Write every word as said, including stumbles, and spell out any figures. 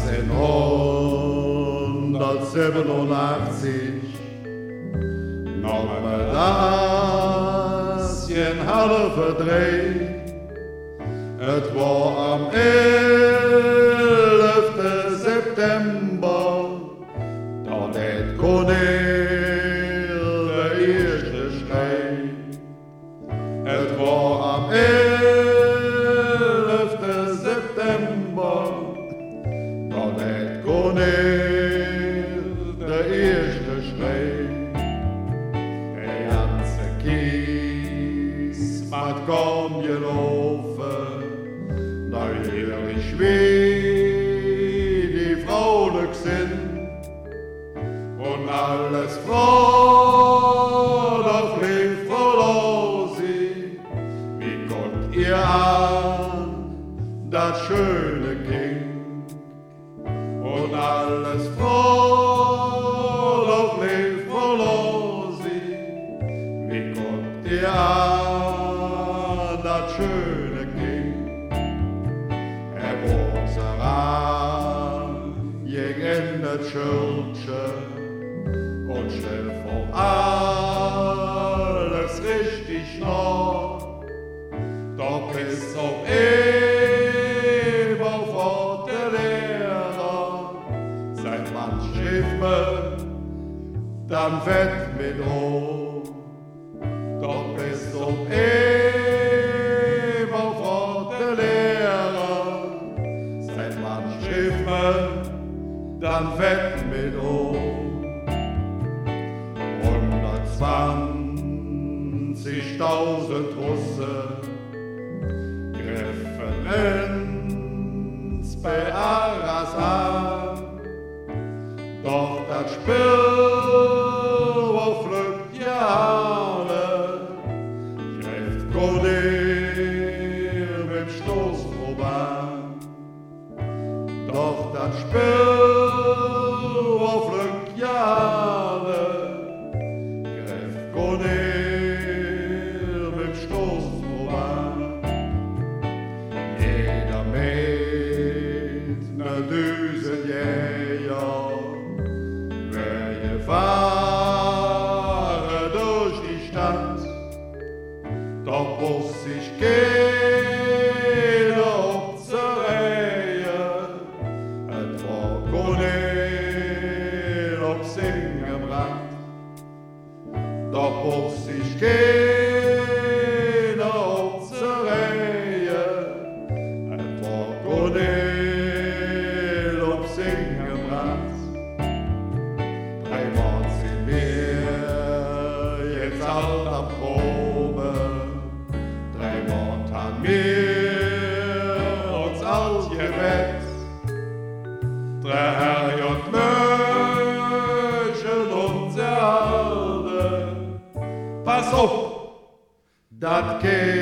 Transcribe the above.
achtzehnhundertsiebenundachtzig noch mal das Halle verdreht. Es war am elften September, da det Konel der erste Schrei. Es war am elften September, da det Konel der erste Schrei. Der ganze Kies mat kaum gelaufen, neulich wie die Fraulich sind und alles fröhlich verlor sie, wie Gott ihr an das schöne Kind und alles fröhlich verlor sie, wie Gott ihr an das schöne Kind. Gegen das Schildchen und stell vor alles richtig noch, doch bis auf Eber vor der Lehrer sein Mann schrieb mir, dann fett mit hoch, doch bis auf Eber vor der Lehrer sein Mann schrieb mir, dann fett mit um hundertzwanzigtausend Russe griffen ins bei Arras an, doch das Spiel war flügt ja alle, greift Konel mit Stoß vorbei, doch das Spiel doch muss ich gehen auf zur Reihe, et war Konel auf Singebrand. Doch muss ich gehen auf zur Reihe, et war Konel auf Singebrand. Drei Monate sind wir jetzt alt am Probe, mir uns ausgewetzt, drei Herrjot möchten uns erhalten. Pass auf, dat geht